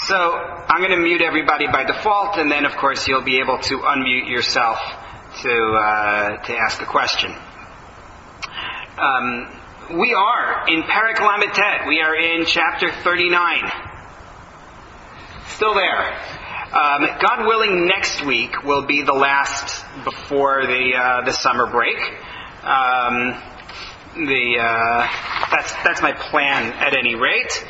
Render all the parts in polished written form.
So I'm going to mute everybody by default, and then of course you'll be able to unmute yourself to ask a question. We are in Perek Lamed Tet. We are in chapter 39. Still there. God willing, next week will be the last before the summer break. That's my plan at any rate.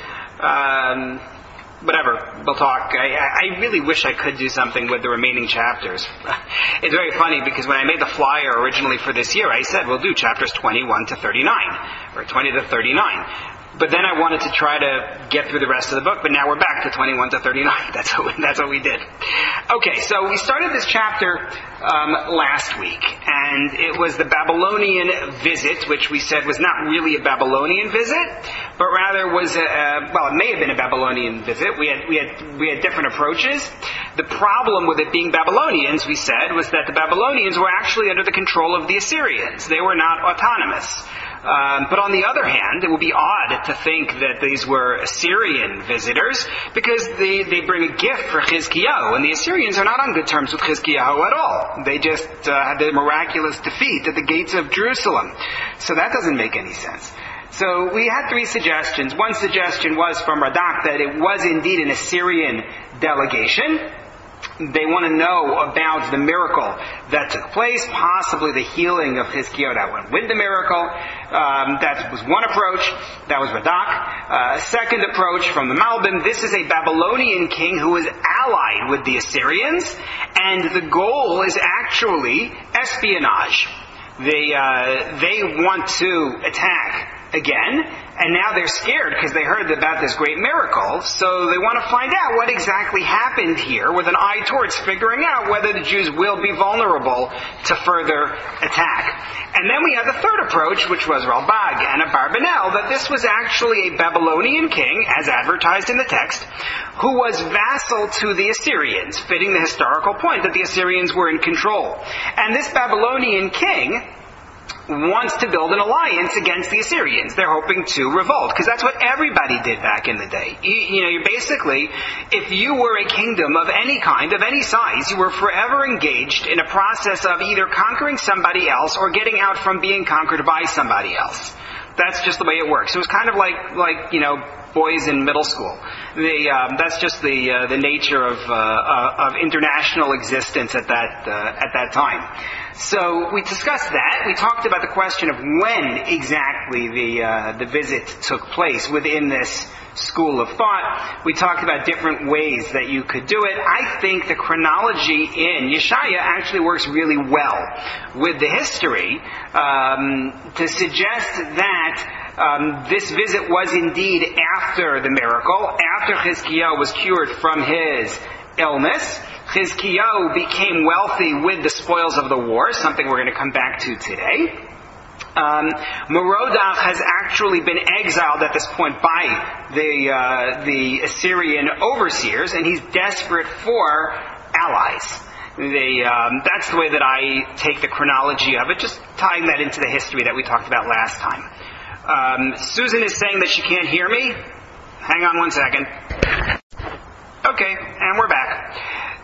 Whatever, we'll talk. I really wish I could do something with the remaining chapters. It's very funny because when I made the flyer originally for this year, I said we'll do chapters 21 to 39, or 20 to 39. But then I wanted to try to get through the rest of the book, but now we're back to 21 to 39. That's what we did. Okay, so we started this chapter last week, and it was the Babylonian visit, which we said was not really a Babylonian visit, but rather was it may have been a Babylonian visit. We had different approaches. The problem with it being Babylonians, we said, was that the Babylonians were actually under the control of the Assyrians. They were not autonomous. But on the other hand, it would be odd to think that these were Assyrian visitors because they bring a gift for Chizkiyahu, and the Assyrians are not on good terms with Chizkiyahu at all. They just had the miraculous defeat at the gates of Jerusalem. So that doesn't make any sense. So we had three suggestions. One suggestion was from Radak that it was indeed an Assyrian delegation. They want to know about the miracle that took place, possibly the healing of Chizkiyahu that went with the miracle. That was one approach. That was Radak. Second approach from the Malbim, this is a Babylonian king who is allied with the Assyrians, and the goal is actually espionage. They want to attack again, and now they're scared because they heard about this great miracle, so they want to find out what exactly happened here with an eye towards figuring out whether the Jews will be vulnerable to further attack. And then we have the third approach, which was Ralbag and Abarbanel, that this was actually a Babylonian king, as advertised in the text, who was vassal to the Assyrians, fitting the historical point that the Assyrians were in control. And this Babylonian king wants to build an alliance against the Assyrians. They're hoping to revolt, because that's what everybody did back in the day. You basically, if you were a kingdom of any kind, of any size, you were forever engaged in a process of either conquering somebody else or getting out from being conquered by somebody else. That's just the way it works. It was kind of like boys in middle school. That's just the nature of international existence at that time. So we discussed that. We talked about the question of when exactly the visit took place within this school of thought. We talked about different ways that you could do it. I think the chronology in Yeshaya actually works really well with the history to suggest that this visit was indeed after the miracle, after Chizkiyahu was cured from his illness. Chizkiyahu became wealthy with the spoils of the war, something we're going to come back to today. Merodach has actually been exiled at this point by the Assyrian overseers, and he's desperate for allies. That's the way that I take the chronology of it, just tying that into the history that we talked about last time. Susan is saying that she can't hear me. Hang on one second. Okay, and we're back.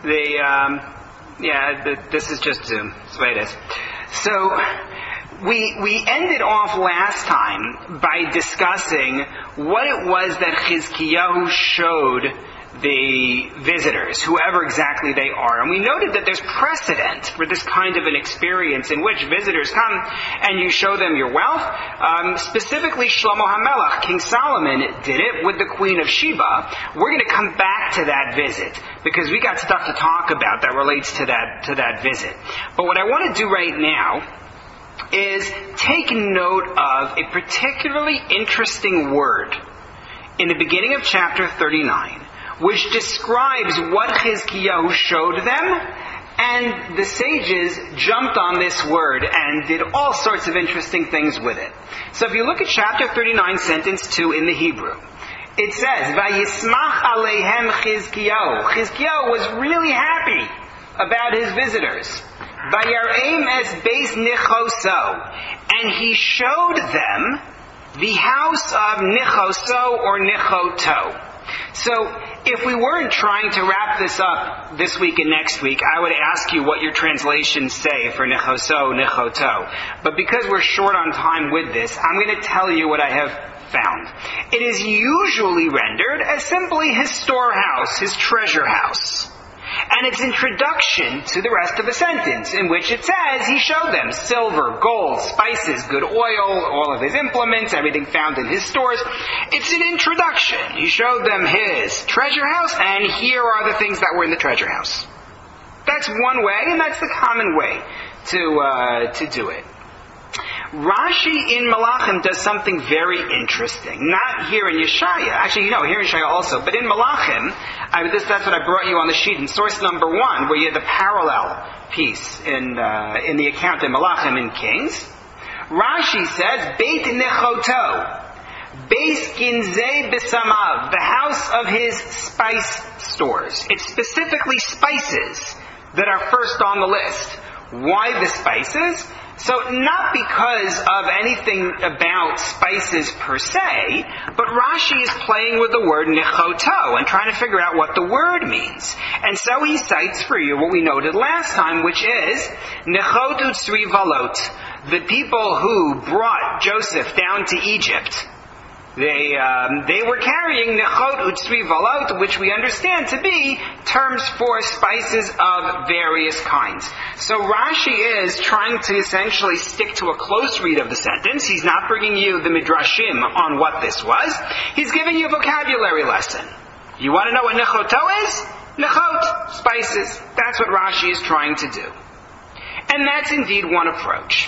This is just Zoom. That's the way it is. So, we ended off last time by discussing what it was that Chizkiyahu showed the visitors, whoever exactly they are. And we noted that there's precedent for this kind of an experience in which visitors come and you show them your wealth. Specifically, Shlomo HaMelech, King Solomon, did it with the Queen of Sheba. We're going to come back to that visit because we got stuff to talk about that relates to that visit. But what I want to do right now is take note of a particularly interesting word in the beginning of chapter 39, which describes what Chizkiyahu showed them, and the sages jumped on this word and did all sorts of interesting things with it. So if you look at chapter 39, sentence 2 in the Hebrew, it says, Vayismach aleihem Chizkiyahu. Chizkiyahu was really happy about his visitors. Vayareim es beis nichoso. And he showed them the house of Nichoso or Nichoto. So, if we weren't trying to wrap this up this week and next week, I would ask you what your translations say for nichoso, nichoto. But because we're short on time with this, I'm going to tell you what I have found. It is usually rendered as simply his storehouse, his treasure house. And its introduction to the rest of the sentence, in which it says he showed them silver, gold, spices, good oil, all of his implements, everything found in his stores. It's an introduction. He showed them his treasure house, and here are the things that were in the treasure house. That's one way, and that's the common way to do it. Rashi in Malachim does something very interesting. Not here in Yeshaya. Actually, here in Yeshaya also. But in Malachim, that's what I brought you on the sheet in source number 1, where you had the parallel piece in the account in Malachim in Kings. Rashi says, Beit Nechoto, Beis Ginzei Besamav, the house of his spice stores. It's specifically spices that are first on the list. Why the spices? So not because of anything about spices per se, but Rashi is playing with the word nichoto and trying to figure out what the word means. And so he cites for you what we noted last time, which is nichot utzri valot, the people who brought Joseph down to Egypt. They were carrying nechot utzri valot, which we understand to be terms for spices of various kinds. So Rashi is trying to essentially stick to a close read of the sentence. He's not bringing you the midrashim on what this was. He's giving you a vocabulary lesson. You want to know what nechoto is? Nechot, spices. That's what Rashi is trying to do. And that's indeed one approach.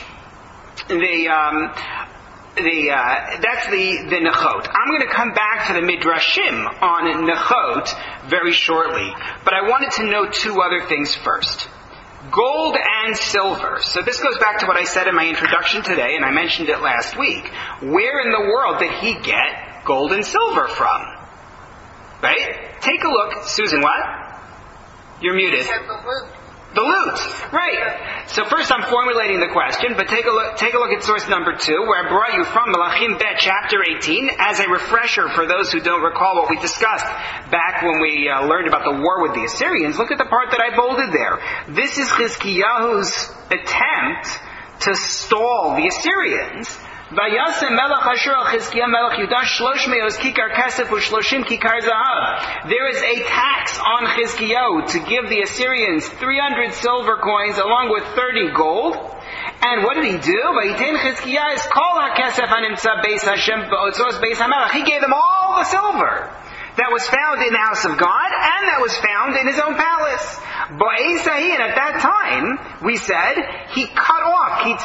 That's the nechot. I'm going to come back to the midrashim on nechot very shortly, but I wanted to know two other things first. Gold and silver. So this goes back to what I said in my introduction today, and I mentioned it last week. Where in the world did he get gold and silver from? Right? Take a look. Susan, what? You're muted. The loot, right. So first I'm formulating the question, but take a look at source number 2, where I brought you from Malachim Bet, chapter 18, as a refresher for those who don't recall what we discussed back when we learned about the war with the Assyrians. Look at the part that I bolded there. This is Chizkiyahu's attempt to stall the Assyrians. Vayasem melech Ashur al Chizkiah melech Yudah 300 kikar kesef u30 kikar zahav. There is a tax on Chizkiyahu to give the Assyrians 300 silver coins along with 30 gold. And what did he do? Vayiten Chizkiah is kol hakesef hanimtza beis Hashem be'otzos beis hamelech. He gave them all the silver that was found in the house of God and that was found in his own palace. And at that time, we said, he cut off, he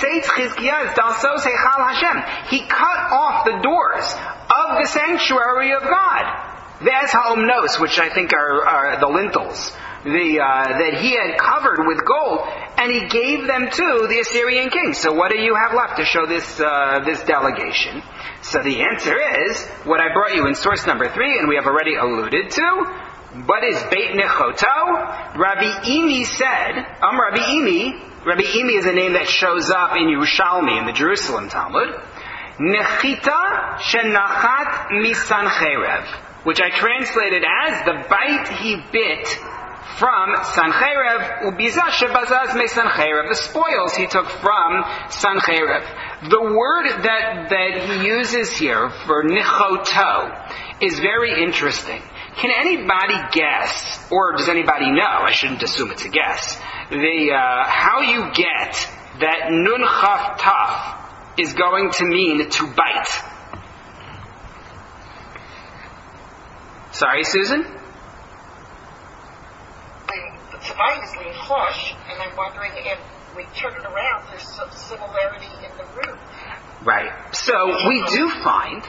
cut off the doors of the sanctuary of God. There's ha'omnos, which I think are the lintels, that he had covered with gold, and he gave them to the Assyrian king. So what do you have left to show this delegation? So the answer is what I brought you in source number 3, and we have already alluded to. What is Beit Nechoto? Rabbi Imi said, Rabbi Imi is a name that shows up in Yerushalmi, in the Jerusalem Talmud. Nechita shenachat misancherev, which I translated as the bite he bit from Sancherev, ubizah shebazaz me Sancherev, the spoils he took from Sancherev. The word that he uses here for nichoto is very interesting. Can anybody guess, or does anybody know, I shouldn't assume it's a guess, how you get that nun chaf taf is going to mean to bite? Sorry, Susan? To bite is linchosh, and I'm wondering if we turn it around, there's some similarity in the root. Right. So we do find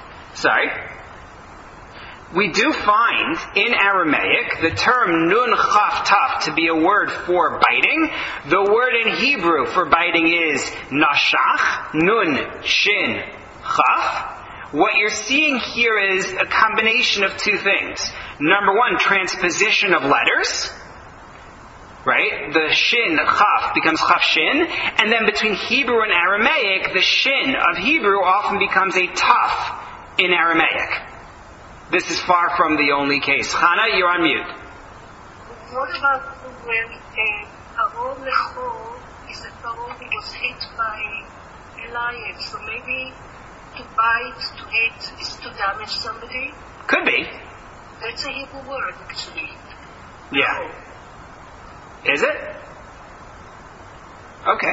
in Aramaic the term nun chaf taf to be a word for biting. The word in Hebrew for biting is nashach, nun, shin, chaf. What you're seeing here is a combination of two things. Number one, transposition of letters. Right? The shin, chaf, becomes chaf shin. And then between Hebrew and Aramaic, the shin of Hebrew often becomes a taf in Aramaic. This is far from the only case. Chana, you're on mute. What about when Paro Lechor is a Paro who was hit by a lion? So maybe to bite, to hit, is to damage somebody? Could be. That's a Hebrew word, actually. Yeah. Is it? Okay.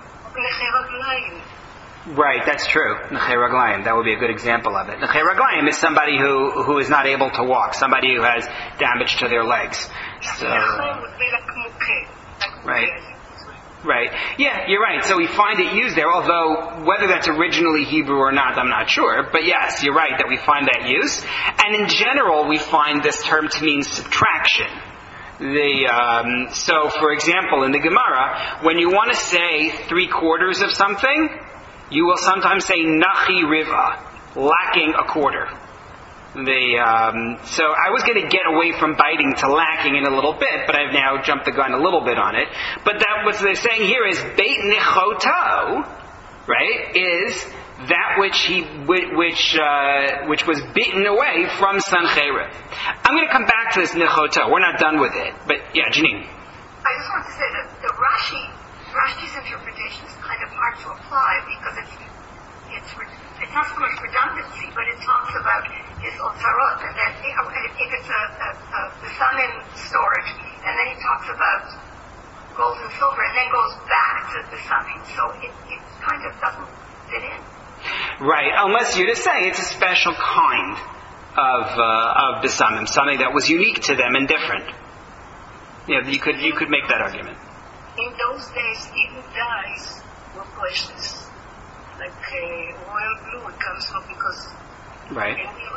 Right, that's true. Nechei Raglayim, that would be a good example of it. Nechei Raglayim is somebody who is not able to walk, somebody who has damage to their legs. So, right. Right. Yeah, you're right. So we find it used there, although whether that's originally Hebrew or not, I'm not sure. But yes, you're right that we find that use. And in general, we find this term to mean subtraction. So, for example, in the Gemara, when you want to say 3/4 of something, you will sometimes say nachi riva, lacking a quarter. So I was going to get away from biting to lacking in a little bit, but I've now jumped the gun a little bit on it. But that what they're saying here is beit nichoto, right? Is that which was beaten away from Sancheriv. I'm going to come back to this nichoto. We're not done with it, but yeah, Janine. I just want to say that the Rashi's interpretation is kind of hard to apply because it's not so much redundancy, but it talks about his otarot, and that if it's the Besamim storage, and then he talks about gold and silver, and then goes back to the Besamim, so it kind of doesn't fit in. Right, unless you're to say it's a special kind of Besamim, something that was unique to them and different. Yeah, you could make that argument. In those days, even dyes were precious. Like royal blue, it comes from because right.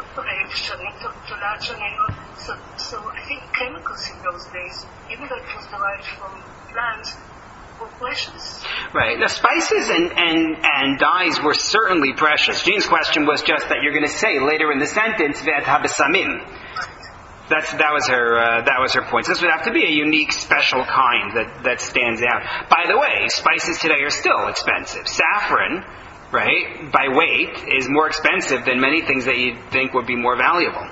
So I think chemicals in those days, even though it was derived from plants, were precious. Right. Now spices and dyes were certainly precious. Jean's question was just that you're going to say later in the sentence Ve'et habesamim. That was her point. So this would have to be a unique, special kind that stands out. By the way, spices today are still expensive. Saffron, right, by weight, is more expensive than many things that you'd think would be more valuable.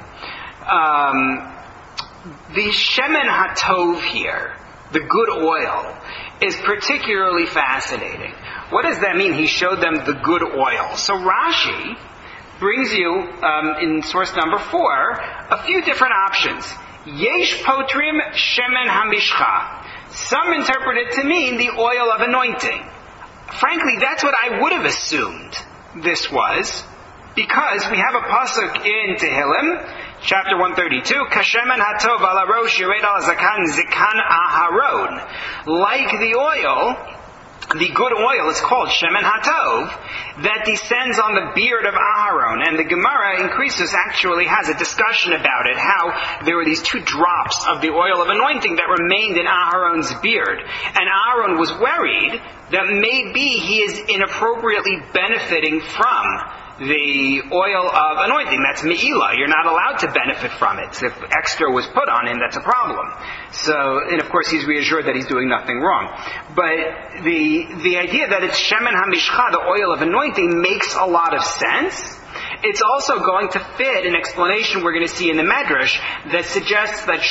The shemen hatov here, the good oil, is particularly fascinating. What does that mean? He showed them the good oil. So Rashi brings you, in source number 4, a few different options. Yesh potrim shemen hamishcha. Some interpret it to mean the oil of anointing. Frankly, that's what I would have assumed this was, because we have a pasuk in Tehillim, chapter 132, Kashemen hatov ala rosh yered al zakan zikan aharon. Like the oil, the good oil is called Shemen Hatov, that descends on the beard of Aharon. And the Gemara in Krisus actually has a discussion about it, how there were these 2 drops of the oil of anointing that remained in Aharon's beard. And Aharon was worried that maybe he is inappropriately benefiting from the oil of anointing. That's me'ilah. You're not allowed to benefit from it. So if extra was put on him, that's a problem. So, and of course he's reassured that he's doing nothing wrong. But the idea that it's shemen hamishcha, the oil of anointing, makes a lot of sense. It's also going to fit an explanation we're going to see in the Medrash that suggests that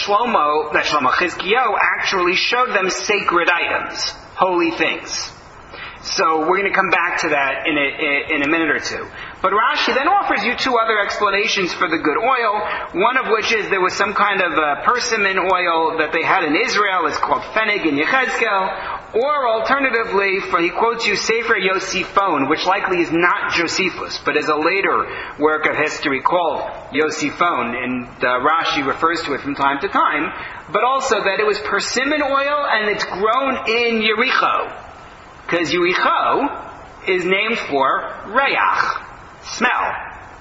Chizkiyahu actually showed them sacred items, holy things. So we're going to come back to that in a minute or two. But Rashi then offers you 2 other explanations for the good oil, one of which is there was some kind of persimmon oil that they had in Israel. It's called Phenig in Yechezkel. Or alternatively, he quotes you Sefer Yosiphon, which likely is not Josephus, but is a later work of history called Yosiphon, and Rashi refers to it from time to time. But also that it was persimmon oil and it's grown in Yericho. Because Yericho is named for Reyach, smell.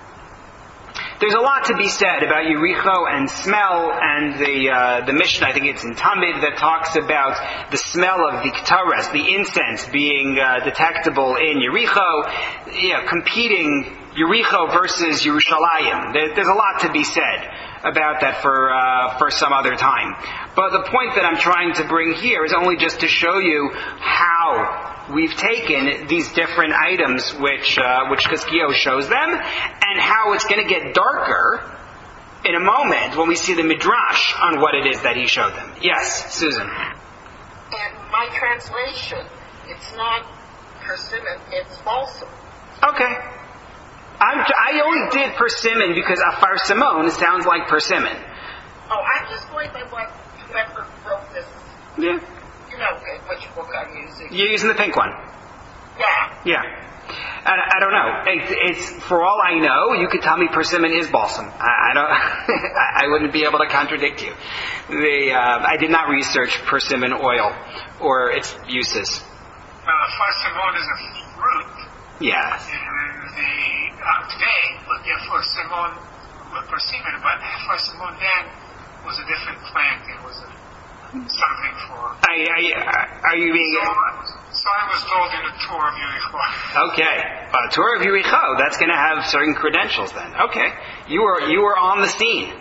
There's a lot to be said about Yericho and smell, and the Mishnah, I think it's in Tamid, that talks about the smell of the Ktaras, the incense, being detectable in Yericho, competing Yericho versus Yerushalayim. There's a lot to be said about that for some other time. But the point that I'm trying to bring here is only just to show you how we've taken these different items which Chizkiyahu shows them, and how it's going to get darker in a moment when we see the midrash on what it is that he showed them. Yes, Susan. And my translation, it's not persimmon, it's balsam. Okay. I only did persimmon because afar simon sounds like persimmon. Oh, I'm just going by what whoever wrote this. Yeah. You know which book I'm using. You're using the pink one. Yeah. Yeah. I don't know. It's for all I know, you could tell me persimmon is balsam. I don't. I wouldn't be able to contradict you. I did not research persimmon oil or its uses. Farsimon is a fruit. Yeah. Today we'll get farsimon with persimmon, but farsimon then was a different plant. It was something for. Are you being? So I was told in the tour of Yericho. Okay, tour of Yericho. That's going to have certain credentials then. Okay, you were on the scene.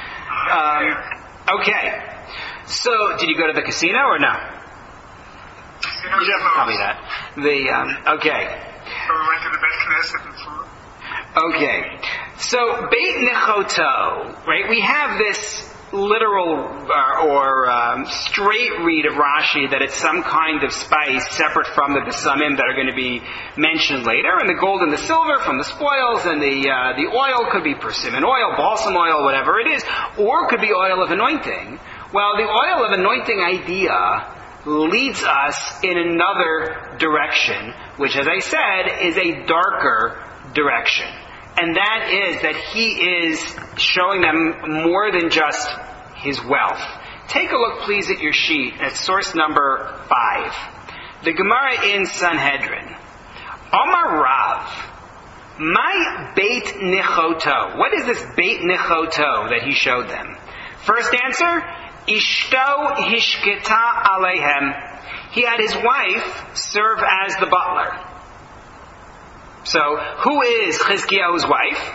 Okay, so did you go to the casino or no? You don't have to tell me that. Okay. So we went to the Beit Knesset and food. Okay, so Beit Nechoto, right? We have this literal or straight read of Rashi that it's some kind of spice separate from the besamim that are going to be mentioned later, and the gold and the silver from the spoils, and the oil could be persimmon oil, balsam oil, whatever it is, or it could be oil of anointing. Well, the oil of anointing idea leads us in another direction, which, as I said, is a darker direction. And that is that he is showing them more than just his wealth. Take a look, please, at your sheet at source number 5. The Gemara in Sanhedrin. Omar Rav, my Beit Nechoto. What is this Beit Nechoto that he showed them? First answer, Ishto Hishketa Alehem. He had his wife serve as the butler. So, who is Chizkiyahu's wife?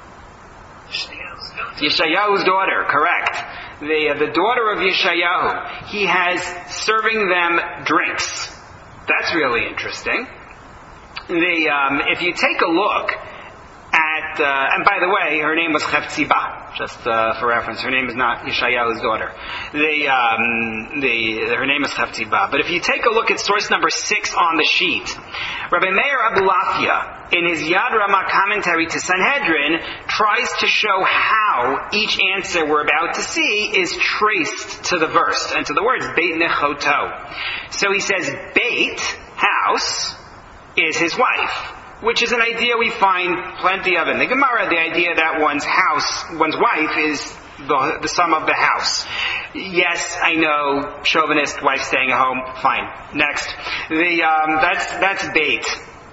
Yeshayahu's daughter, correct. The daughter of Yeshayahu. He has serving them drinks. That's really interesting. If you take a look at, and by the way, her name was Chefziba, just for reference. Her name is not Yeshayahu's daughter. Her name is Chefziba. But if you take a look at source number 6 on the sheet, Rabbi Meir Abulafia, in his Yad Ramah commentary to Sanhedrin, tries to show how each answer we're about to see is traced to the verse and to the words Beit Nechoto. So he says, Beit, house, is his wife, which is an idea we find plenty of in the Gemara, the idea that one's wife is the sum of the house. Yes, I know, chauvinist, wife staying at home, fine. Next. That's Beit.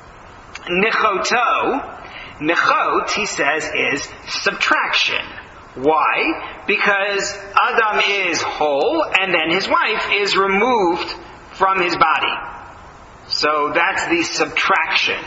Nechoto, nechot, he says, is subtraction. Why? Because Adam is whole, and then his wife is removed from his body. So that's the subtraction.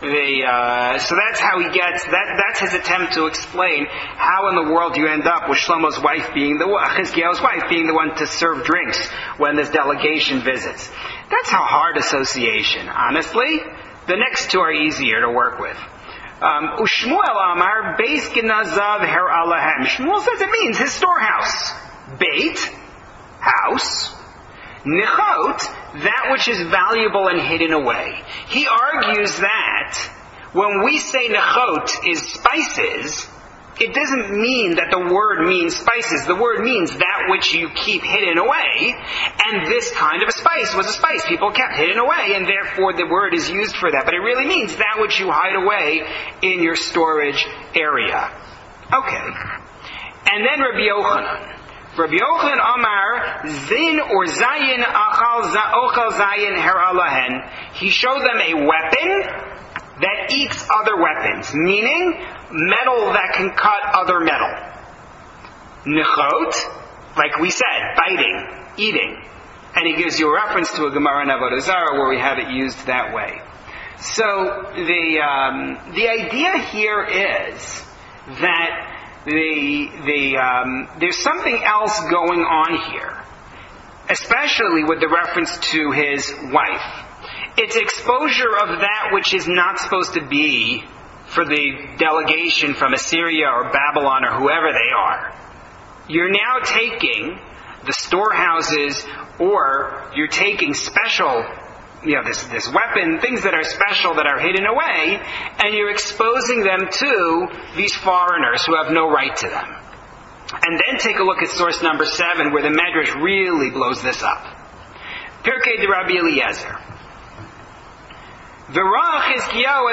So that's how he gets, that's his attempt to explain how in the world you end up with Shlomo's wife being Chizkiyahu's wife being the one to serve drinks when this delegation visits. That's a hard association, honestly. The next two are easier to work with. Ushmuel Amar, Beis Gnazav Her Alahem. Shmuel says it means his storehouse. Beit, house. Nechot, that which is valuable and hidden away. He argues that when we say nechot is spices, it doesn't mean that the word means spices. The word means that which you keep hidden away, and this kind of a spice was a spice people kept hidden away, and therefore the word is used for that. But it really means that which you hide away in your storage area. Okay. And then Rabbi Yochanan. Rabbi Yochanan Amar, Zin or Zayin Ochal Zayin Her Alahen. He showed them a weapon that eats other weapons, meaning metal that can cut other metal. Nechot, like we said, biting, eating. And he gives you a reference to a Gemara in Avodah Zarah where we have it used that way. So the idea here is that there's something else going on here, especially with the reference to his wife. It's exposure of that which is not supposed to be for the delegation from Assyria or Babylon or whoever they are. You're now taking the storehouses, or you're taking special, this weapon, things that are special that are hidden away, and you're exposing them to these foreigners who have no right to them. And then take a look at source number 7, where the Medrash really blows this up. Pirkei de Rabbi Eliezer. I'm just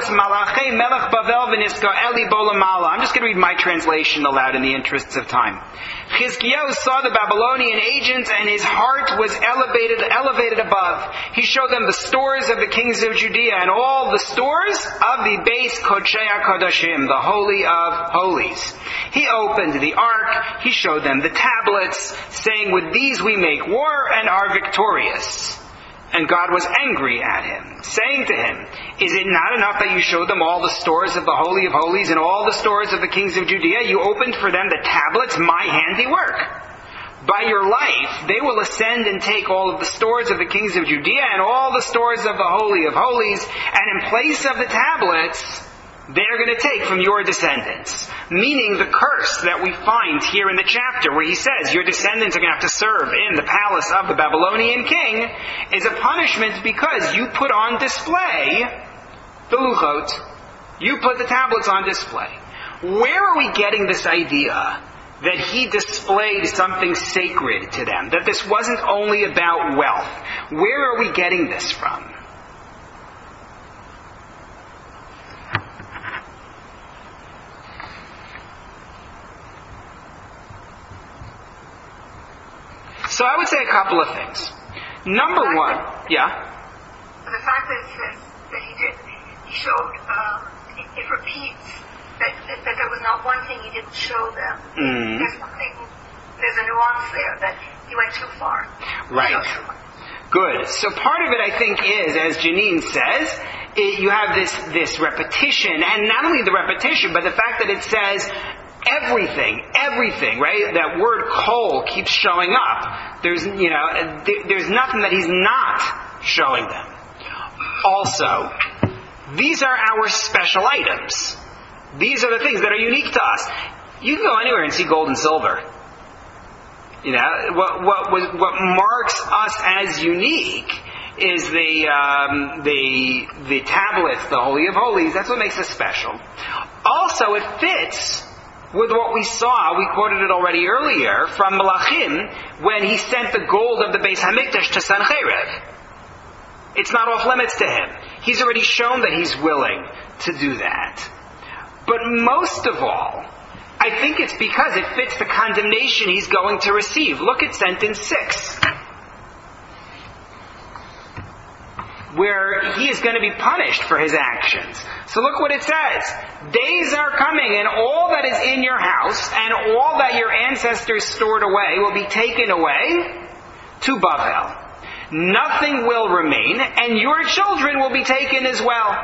going to read my translation aloud in the interests of time. Chizkiyahu saw the Babylonian agents, and his heart was elevated above. He showed them the stores of the kings of Judea and all the stores of the Beis Kodshei HaKodashim, the Holy of Holies. He opened the ark. He showed them the tablets, saying, "With these we make war and are victorious." And God was angry at him, saying to him, "Is it not enough that you showed them all the stores of the Holy of Holies and all the stores of the kings of Judea? You opened for them the tablets, my handiwork. By your life, they will ascend and take all of the stores of the kings of Judea and all the stores of the Holy of Holies, and in place of the tablets, they're going to take from your descendants." Meaning the curse that we find here in the chapter where he says your descendants are going to have to serve in the palace of the Babylonian king is a punishment because you put on display the luchot. You put the tablets on display. Where are we getting this idea that he displayed something sacred to them? That this wasn't only about wealth? Where are we getting this from? So I would say a couple of things. Number one, yeah? The fact that it says that he showed, it repeats that there was not one thing he didn't show them. Mm-hmm. There's a nuance there that he went too far. Right. Good. So part of it, I think, is, as Janine says, you have this repetition, and not only the repetition, but the fact that it says everything, right? That word kol keeps showing up. There's nothing that he's not showing them. Also, these are our special items. These are the things that are unique to us. You can go anywhere and see gold and silver. What marks us as unique is the tablets, the Holy of Holies. That's what makes us special. Also, it fits with what we saw, we quoted it already earlier, from Malachim, when he sent the gold of the Beis HaMikdash to Sancherib. It's not off limits to him. He's already shown that he's willing to do that. But most of all, I think it's because it fits the condemnation he's going to receive. Look at sentence 6. Where he is going to be punished for his actions. So look what it says. Days are coming, and all that is in your house, and all that your ancestors stored away will be taken away to Bavel. Nothing will remain, and your children will be taken as well.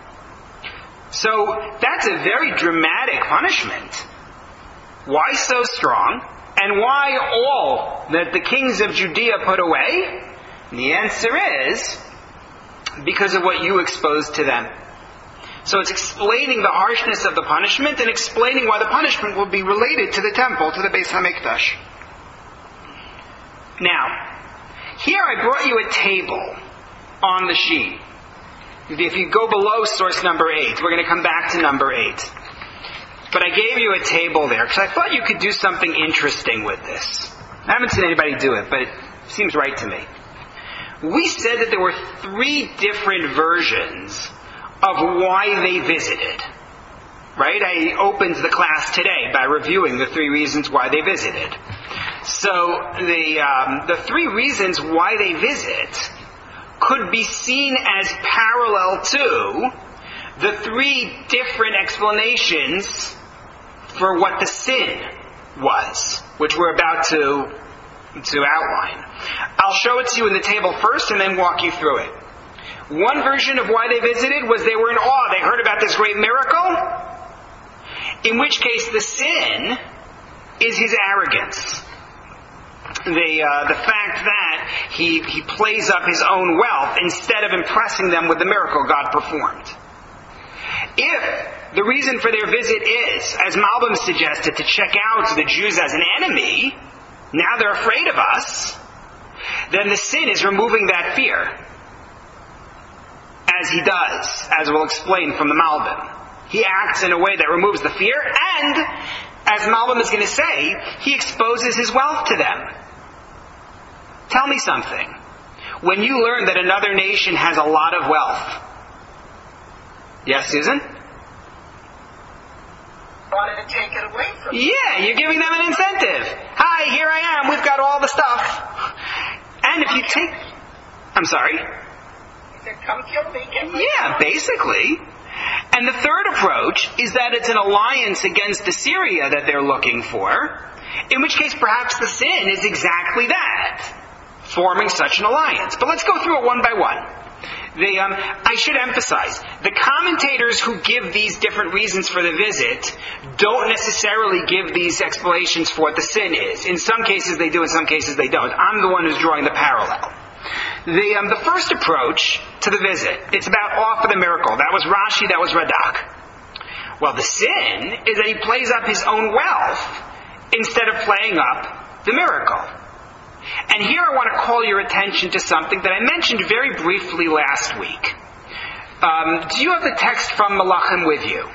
So that's a very dramatic punishment. Why so strong? And why all that the kings of Judea put away? And the answer is because of what you exposed to them. So it's explaining the harshness of the punishment and explaining why the punishment will be related to the temple, to the Beis HaMikdash. Now, here I brought you a table on the sheet. If you go below source number 8, we're going to come back to number 8. But I gave you a table there because I thought you could do something interesting with this. I haven't seen anybody do it, but it seems right to me. We said that there were 3 different versions of why they visited. Right? I opened the class today by reviewing the 3 reasons why they visited. So the 3 reasons why they visit could be seen as parallel to the 3 different explanations for what the sin was, which we're about to outline. I'll show it to you in the table first and then walk you through it. One version of why they visited was they were in awe. They heard about this great miracle, in which case the sin is his arrogance. The fact that he plays up his own wealth instead of impressing them with the miracle God performed. If the reason for their visit is, as Malbim suggested, to check out the Jews as an enemy, now they're afraid of us, then the sin is removing that fear. As he does, as we'll explain from the Malbim. He acts in a way that removes the fear, and, as Malbim is going to say, he exposes his wealth to them. Tell me something. When you learn that another nation has a lot of wealth. Yes, Susan? Wanted to take it away from them. Yeah, you're giving them an incentive. Hi, here I am. We've got all the stuff. And if you take... I'm sorry? He said, come kill me. Get my Yeah, basically. And the third approach is that it's an alliance against Assyria that they're looking for, in which case perhaps the sin is exactly that, forming such an alliance. But let's go through it one by one. I should emphasize, the commentators who give these different reasons for the visit don't necessarily give these explanations for what the sin is. In some cases they do, in some cases they don't. I'm the one who's drawing the parallel. The first approach to the visit, it's about offer the miracle. That was Rashi, that was Radak. Well, the sin is that he plays up his own wealth instead of playing up the miracle. And here I want to call your attention to something that I mentioned very briefly last week. Do you have the text from Malachim with you?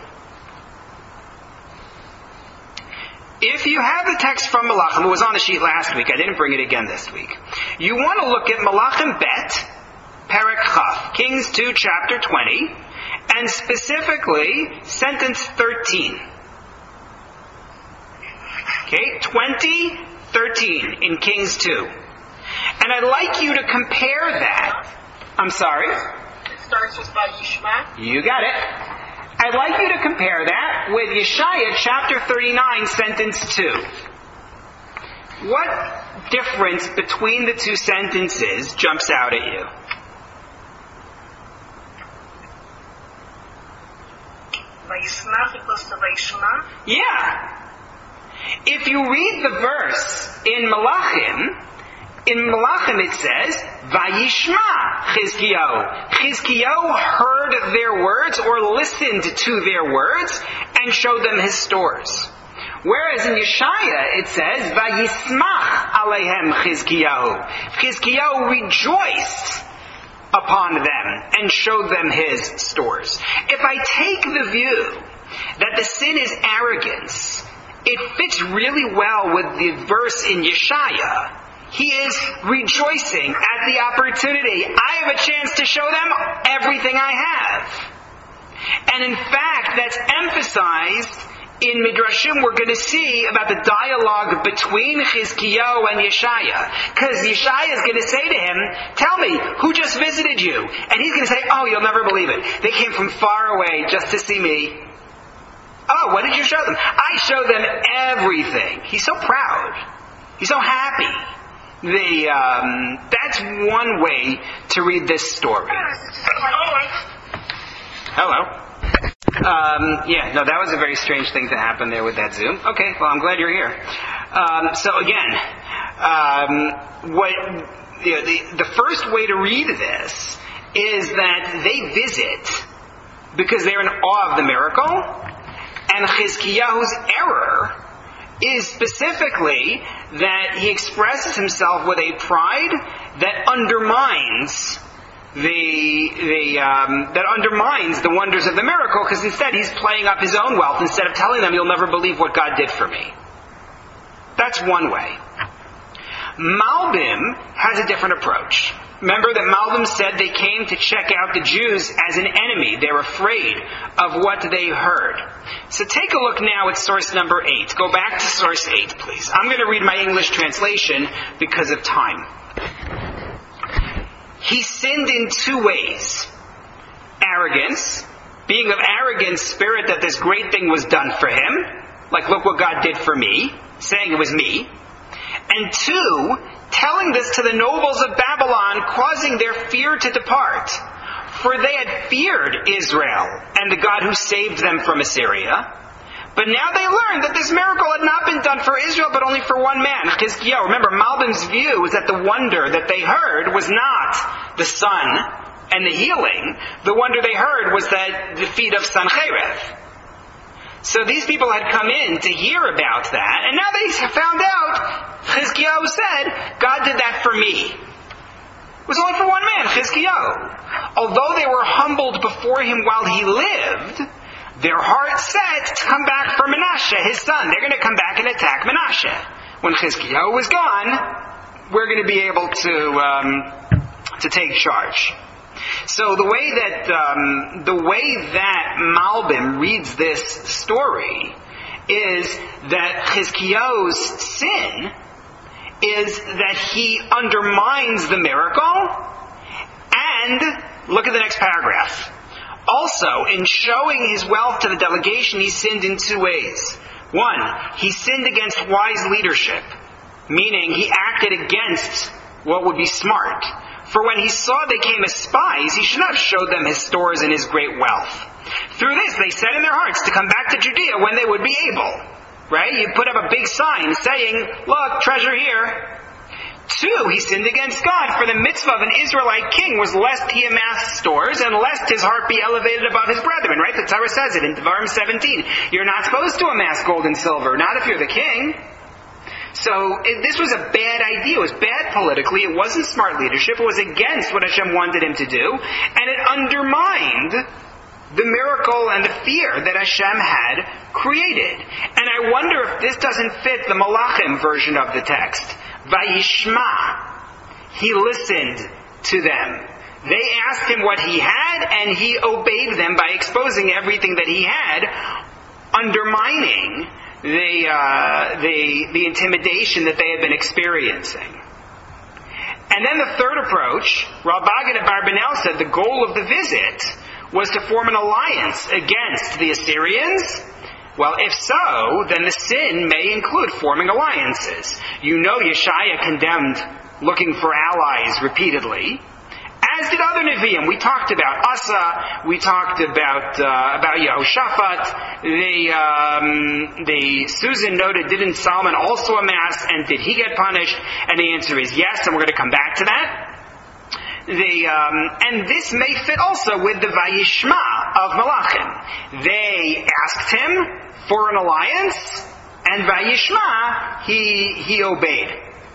If you have the text from Malachim, it was on the sheet last week, I didn't bring it again this week. You want to look at Malachim Bet, Perek Chaf, Kings 2, chapter 20, and specifically, sentence 13. Okay, 20:13 in Kings 2. And I'd like you to compare that. I'm sorry? It starts with Vayishma. You got it. I'd like you to compare that with Yeshaya chapter 39, sentence 2. What difference between the two sentences jumps out at you? Vayismach equals to Vayishma. Yeah. If you read the verse in Malachim it says, Vayishma Chizkiyahu. Chizkiyahu heard their words or listened to their words and showed them his stores. Whereas in Yeshaya it says, Vayismach Alehem Chizkiyahu. Chizkiyahu rejoiced upon them and showed them his stores. If I take the view that the sin is arrogance, it fits really well with the verse in Yeshaya. He is rejoicing at the opportunity. I have a chance to show them everything I have. And in fact, that's emphasized in Midrashim. We're going to see about the dialogue between Chizkiyahu and Yeshaya. Because Yeshaya is going to say to him, tell me, who just visited you? And he's going to say, oh, you'll never believe it. They came from far away just to see me. Oh, what did you show them? I showed them everything. He's so proud. He's so happy. That's one way to read this story. Hello. That was a very strange thing to happen there with that Zoom. Okay, well, I'm glad you're here. So again, the first way to read this is that they visit because they're in awe of the miracle, and Chizkiyahu's error is specifically that he expresses himself with a pride that undermines the wonders of the miracle, because instead he's playing up his own wealth instead of telling them, you'll never believe what God did for me. That's one way. Malbim has a different approach. Remember that Malbim said they came to check out the Jews as an enemy. They're afraid of what they heard. So take a look now at source number 8. Go back to source 8, please. I'm going to read my English translation because of time. He sinned in two ways. Arrogance, being of arrogant spirit that this great thing was done for him, like look what God did for me, saying it was me. And two, telling this to the nobles of Babylon, causing their fear to depart. For they had feared Israel and the God who saved them from Assyria. But now they learned that this miracle had not been done for Israel, but only for one man, Chizkiyahu. Remember, Malbim's view is that the wonder that they heard was not the sun and the healing. The wonder they heard was the defeat of Sancherib. So these people had come in to hear about that, and now they found out, Chizkiyahu said, God did that for me. It was only for one man, Chizkiyahu. Although they were humbled before him while he lived, their heart set to come back for Menashe, his son. They're going to come back and attack Menashe. When Chizkiyahu was gone, we're going to be able to take charge. So the way that Malbim reads this story is that Chizkiyahu's sin is that he undermines the miracle, and look at the next paragraph. Also, in showing his wealth to the delegation, he sinned in two ways. One, he sinned against wise leadership, meaning he acted against what would be smart. For when he saw they came as spies, he should not have showed them his stores and his great wealth. Through this, they set in their hearts to come back to Judea when they would be able. Right? You put up a big sign saying, look, treasure here. Two, he sinned against God, for the mitzvah of an Israelite king was lest he amass stores and lest his heart be elevated above his brethren. Right? The Torah says it in Devarim 17. You're not supposed to amass gold and silver, not if you're the king. So this was a bad idea. It was bad politically. It wasn't smart leadership. It was against what Hashem wanted him to do. And it undermined the miracle and the fear that Hashem had created. And I wonder if this doesn't fit the Malachim version of the text. Vayishma. He listened to them. They asked him what he had, and he obeyed them by exposing everything that he had, undermining the intimidation that they had been experiencing. And then the third approach, Rabbagan Abarbanel said the goal of the visit was to form an alliance against the Assyrians. Well, if so, then the sin may include forming alliances. You know Yeshaya condemned looking for allies repeatedly, as did other Nevi'im. We talked about Asa, we talked about Yehoshaphat. Susan noted, didn't Solomon also amass, and did he get punished? And the answer is yes, and we're going to come back to that. And this may fit also with the Vayishma of Malachim. They asked him for an alliance, and Vayishma, he obeyed.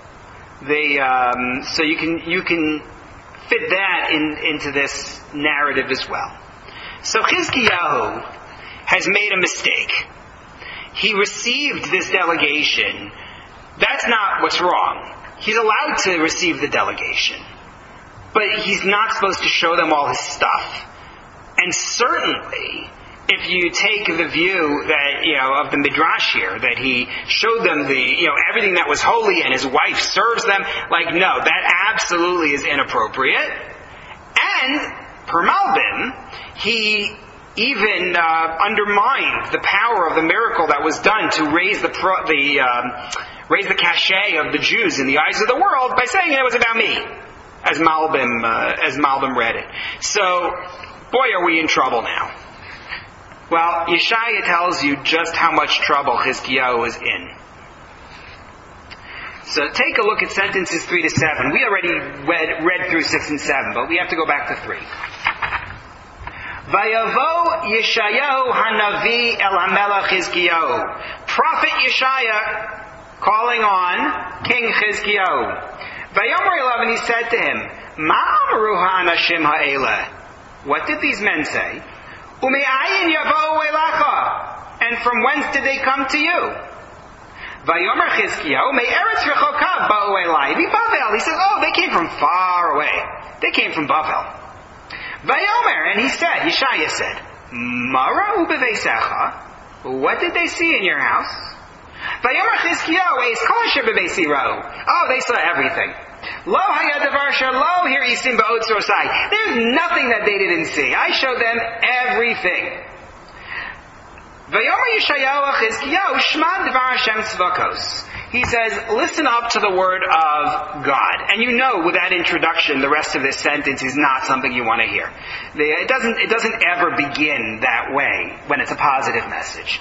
So you can fit that into this narrative as well. So Chizkiyahu has made a mistake. He received this delegation. That's not what's wrong. He's allowed to receive the delegation. But he's not supposed to show them all his stuff. And certainly, if you take the view that, of the Midrash here, that he showed them everything that was holy and his wife serves them, no, that absolutely is inappropriate. And, per Malbim, he even undermined the power of the miracle that was done to raise the cachet of the Jews in the eyes of the world by saying it was about me, as Malbim read it. So, boy, are we in trouble now. Well, Yeshaya tells you just how much trouble Chizkiyahu is in. So take a look at sentences 3 to 7. We already read through 6 and 7, but we have to go back to 3. Vayavo Yeshayahu Hanavi El HaMelech Chizkiyahu. Prophet Yeshaya calling on King Chizkiyahu. Vayomer 11, he said to him, Ma amru ha'anashim ha'eleh. What did these men say? Ume'ayin yavou elacha. And from whence did they come to you? Vayomer Chizkiyahu, me'eretz rechokav ba'u elai. Bavel. He says, they came from far away. They came from Bavel. Vayomer, and he said, Yeshaya said, Mara ubeveisecha. What did they see in your house? Vayomer Chizkiyahu, eis kol asher beveisi ra'u. They saw everything. Lo hayadavar shalo here isim ba'otzosai. There's nothing that they didn't see. I showed them everything. Vayomer Yeshayahu Chizkiyahu shma devar Hashem tzvakos. He says, listen up to the word of God. And you know, with that introduction, the rest of this sentence is not something you want to hear. It doesn't ever begin that way when it's a positive message.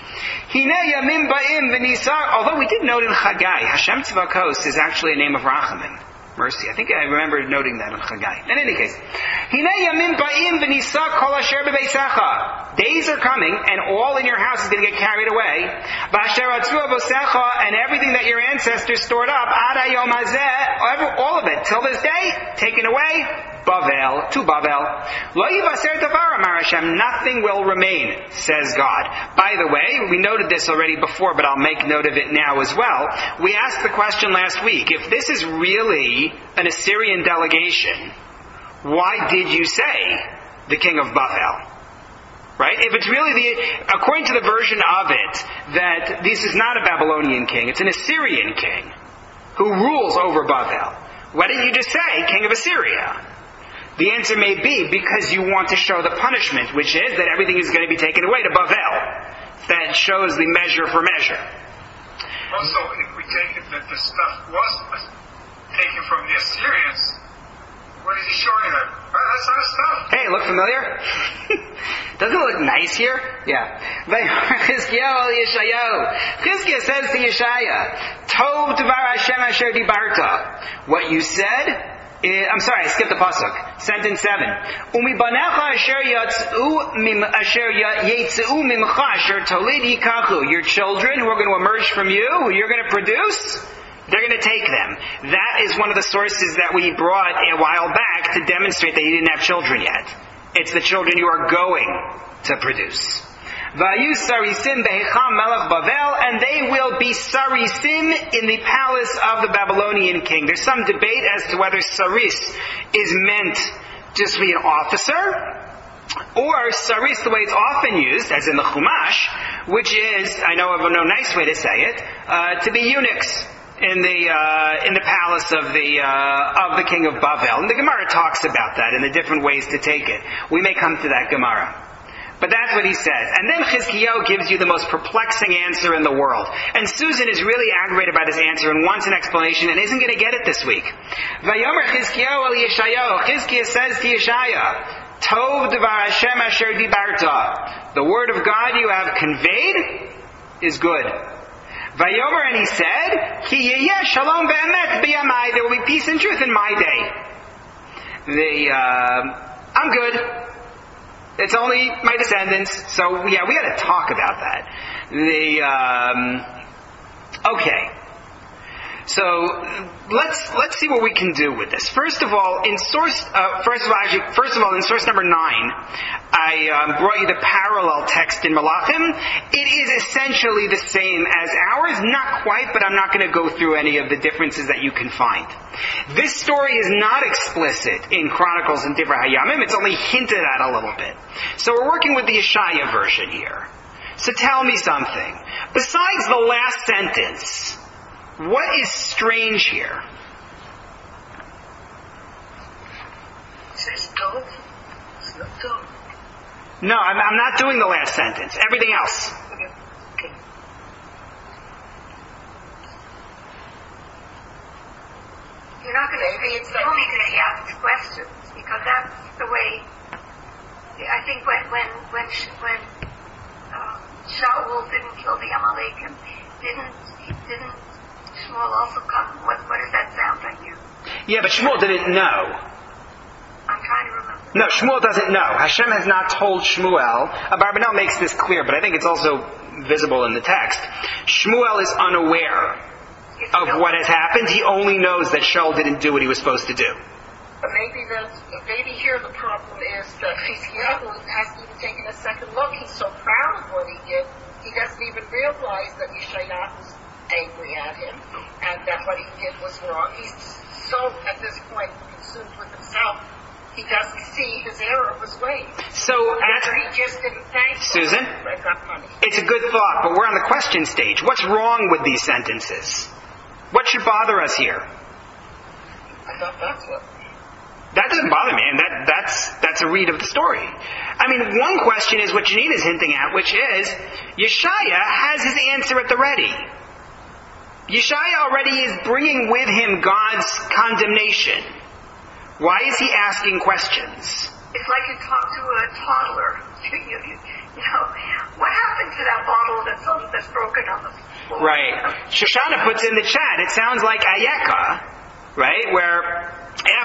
Although we did note in Chagai, Hashem Tzvakos is actually a name of Rachamim, mercy. I think I remember noting that in Chagai. In any case, Days are coming, and all in your house is going to get carried away. And everything that your ancestors stored up, all of it, till this day, taken away, Bavel, to Bavel. Nothing will remain, says God. By the way, we noted this already before, but I'll make note of it now as well. We asked the question last week, if this is really an Assyrian delegation, why did you say the king of Bavel? Right? If it's really according to the version of it, that this is not a Babylonian king, it's an Assyrian king who rules over Bavel. Why didn't you just say king of Assyria? The answer may be because you want to show the punishment, which is that everything is going to be taken away to Bavel. That shows the measure for measure. Also, if we take it that the stuff was taken from the Assyrians, what is he showing them? That's not stuff. Hey, look familiar? Doesn't it look nice here? Yeah. Chizkiah says to Yeshaya, Tov Dvar Hashem Asher Dibarta. What you said, I'm sorry, I skipped the pasuk. Sentence 7. Umibanecha asher yetzu mimcha asher tolid yikachu. Your children who are going to emerge from you, who you're going to produce, they're going to take them. That is one of the sources that we brought a while back to demonstrate that you didn't have children yet. It's the children you are going to produce. Vayu sarisim behecham melech Bavel, and they will be sarisim in the palace of the Babylonian king. There's some debate as to whether saris is meant just to be an officer, or saris, the way it's often used, as in the Chumash, which is, I know of no nice way to say it, to be eunuchs in the palace of the king of Bavel. And the Gemara talks about that and the different ways to take it. We may come to that Gemara. But that's what he says. And then Chizkiyahu gives you the most perplexing answer in the world. And Susan is really aggravated by this answer and wants an explanation and isn't going to get it this week. Vayomer Chizkiyahu el Yeshayahu. Chizkiah says to Yeshaya, Tov Dvar Hashem Asher Dibarta. The word of God you have conveyed is good. Vayomer, and he said, Ki yeyeh shalom ve'emet b'yamai. There will be peace and truth in my day. I'm good. It's only my descendants. So, yeah, we got to talk about that. Okay. So, let's see what we can do with this. First of all, in source number 9, I brought you the parallel text in Malachim. It is essentially the same as ours, not quite, but I'm not going to go through any of the differences that you can find. This story is not explicit in Chronicles and Divrei Hayamim. It's only hinted at a little bit. So we're working with the Yeshaya version here. So tell me something. Besides the last sentence, what is strange here? It says Tov. It's not Tov. No, I'm not doing the last sentence. Everything else. Okay. You're not going to say it's only because he asks questions, because that's the way. I think when Shaul didn't kill the Amalekim, didn't Shmuel also come? What does that sound like you? Yeah, but Shmuel didn't know. I'm trying to remember. No, Shmuel doesn't know. Hashem has not told Shmuel. Abarbanel makes this clear, but I think it's also visible in the text. Shmuel is unaware of what has happened. He only knows that Shaul didn't do what he was supposed to do. But maybe here the problem is that Chizkiyahu hasn't even taken a second look. He's so proud of what he did, he doesn't even realize that Yeshayahu's angry at him and that what he did was wrong. He's so, at this point, consumed with himself, he doesn't see his error of his ways. So that's he just didn't thank Susan, I got money. It's a good thought, but we're on the question stage. What's wrong with these sentences? What should bother us here? I thought that's what. That doesn't bother me, and that's a read of the story. I mean, one question is what Janine is hinting at, which is Yeshaya has his answer at the ready. Yeshaya already is bringing with him God's condemnation. Why is he asking questions? It's like you talk to a toddler. You know, what happened to that bottle that's broken on the floor? Right. Shoshana puts in the chat, it sounds like Ayeka, right? Where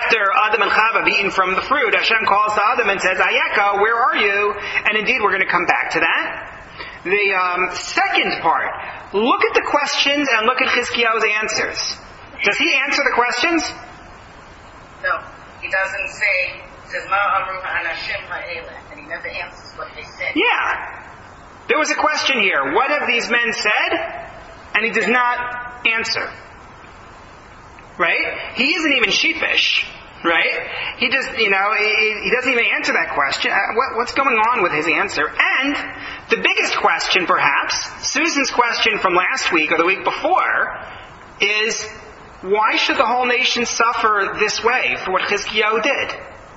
after Adam and Chava have eaten from the fruit, Hashem calls to Adam and says, Ayeka, where are you? And indeed, we're going to come back to that. The second part, look at the questions and look at Chizkiyahu's answers. Does he answer the questions? No, he doesn't say, says, Ma amru ha'anashim ha'ela, and he never answers what they said. Yeah. There was a question here. What have these men said? And he does not answer. Right? He isn't even sheepish. Right? He just, he doesn't even answer that question. What's going on with his answer? And the biggest question, perhaps, Susan's question from last week or the week before, is why should the whole nation suffer this way for what Chizkiyahu did?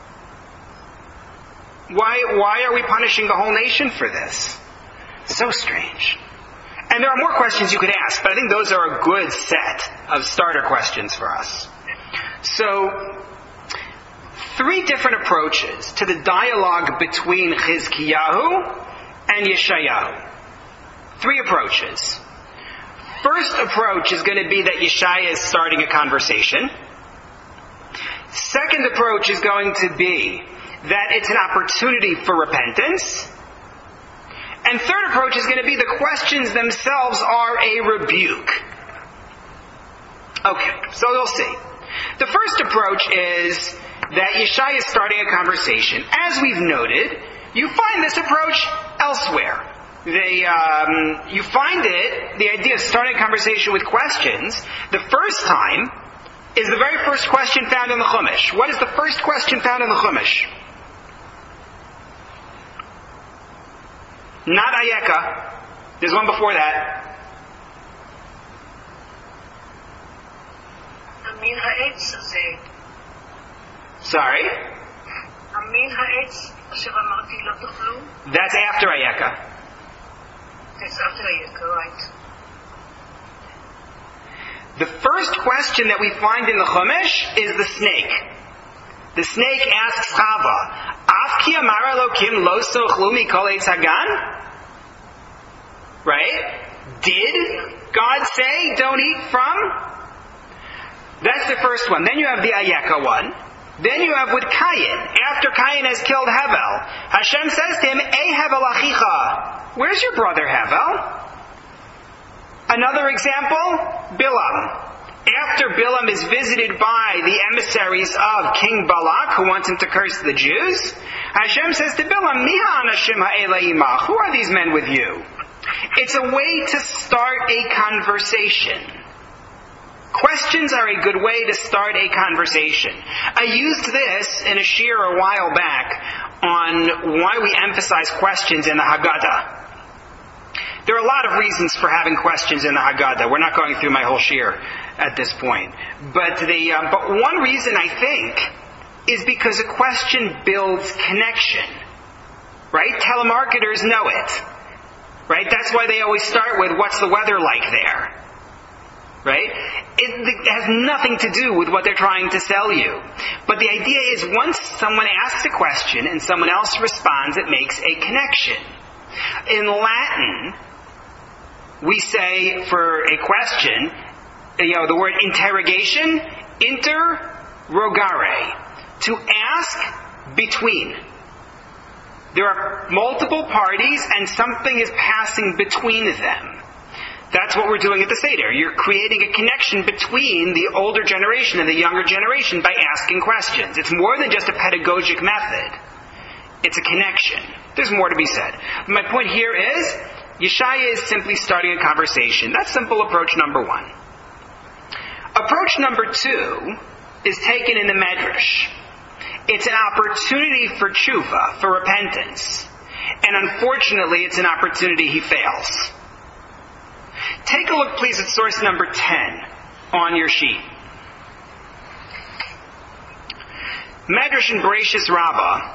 Why are we punishing the whole nation for this? So strange. And there are more questions you could ask, but I think those are a good set of starter questions for us. So, 3 different approaches to the dialogue between Chizkiyahu and Yeshayahu. 3 approaches. First approach is going to be that Yeshaya is starting a conversation. Second approach is going to be that it's an opportunity for repentance. And third approach is going to be the questions themselves are a rebuke. Okay, so you'll see. The first approach is that Yeshaya is starting a conversation. As we've noted, you find this approach elsewhere. You find it, the idea of starting a conversation with questions, the first time is the very first question found in the Chumash. What is the first question found in the Chumash? Not Ayeka. There's one before that. Amin ha'etz hazeh. Sorry? Amin ha'etz asher amarti lo tochlu. That's after Ayeka. That's after Ayeka, right. The first question that we find in the Chumash is the snake. The snake asks Chava, Af ki amar Elokim lo sochlu mikol eitz hagan? Right? Did God say, don't eat from? That's the first one. Then you have the Ayeka one. Then you have with Cain. After Cain has killed Hevel, Hashem says to him, Ei Hevel achicha. Where's your brother Hevel? Another example, Bilam. After Bilam is visited by the emissaries of King Balak, who wants him to curse the Jews, Hashem says to Bilam, Miha anashim ha'ela imach. Who are these men with you? It's a way to start a conversation. Questions are a good way to start a conversation. I used this in a shir a while back on why we emphasize questions in the Haggadah. There are a lot of reasons for having questions in the Haggadah. We're not going through my whole shir at this point. But one reason, I think, is because a question builds connection. Right? Telemarketers know it. Right? That's why they always start with, what's the weather like there? Right? It has nothing to do with what they're trying to sell you. But the idea is, once someone asks a question and someone else responds, it makes a connection. In Latin, we say for a question, the word interrogation, interrogare, to ask between. There are multiple parties and something is passing between them. That's what we're doing at the Seder. You're creating a connection between the older generation and the younger generation by asking questions. It's more than just a pedagogic method. It's a connection. There's more to be said. My point here is, Yeshaya is simply starting a conversation. That's simple approach number 1. Approach number 2 is taken in the Medrash. It's an opportunity for tshuva, for repentance. And unfortunately, it's an opportunity he fails. Take a look, please, at source number 10 on your sheet. Medrash in Bereshis Rabbah.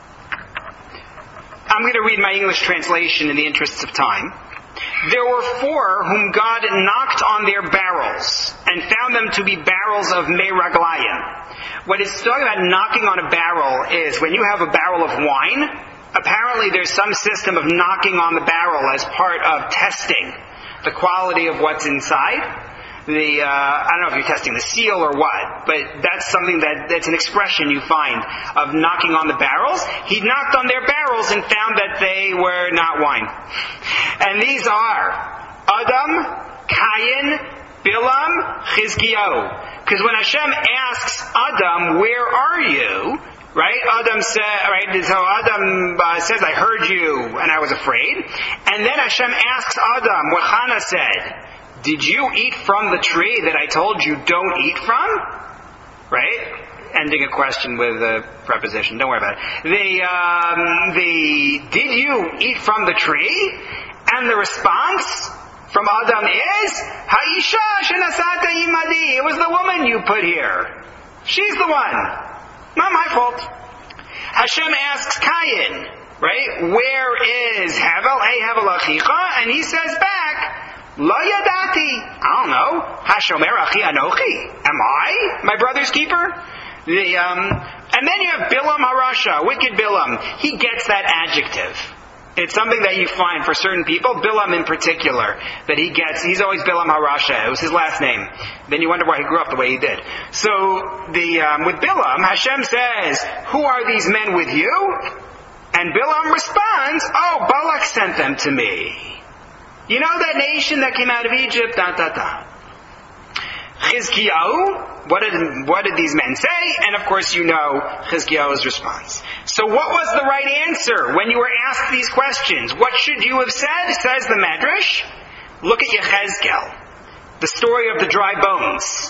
I'm going to read my English translation in the interests of time. There were 4 whom God knocked on their barrels and found them to be barrels of meraglayim. What it's talking about knocking on a barrel is when you have a barrel of wine, apparently there's some system of knocking on the barrel as part of testing the quality of what's inside. I don't know if you're testing the seal or what, but that's something that's an expression you find of knocking on the barrels. He knocked on their barrels and found that they were not wine. And these are Adam, Cain, Bilam, Chizkiyahu. Because when Hashem asks Adam, where are you? Right? Adam said, right? So Adam says, I heard you and I was afraid. And then Hashem asks Adam what Hannah said. Did you eat from the tree that I told you don't eat from? Right? Ending a question with a preposition. Don't worry about it. Did you eat from the tree? And the response from Adam is, Ha'isha shenasata imadi. It was the woman you put here. She's the one. Not my fault. Hashem asks Cain, right? Where is Hevel? Hey Hevel achicha. And he says back, Lo yadati. I don't know. Hashomer achi anochi. Am I my brother's keeper? And then you have Bilam Harasha, wicked Bilam. He gets that adjective. It's something that you find for certain people, Bilam in particular, that he gets. He's always Bilam Harasha. It was his last name. Then you wonder why he grew up the way he did. So with Bilam, Hashem says, who are these men with you? And Bilam responds, oh, Balak sent them to me. You know that nation that came out of Egypt? Chizkiyahu, what did these men say? And of course you know Chizkiyahu's response. So what was the right answer when you were asked these questions? What should you have said? Says the Medrash. Look at Yechezkel, the story of the dry bones.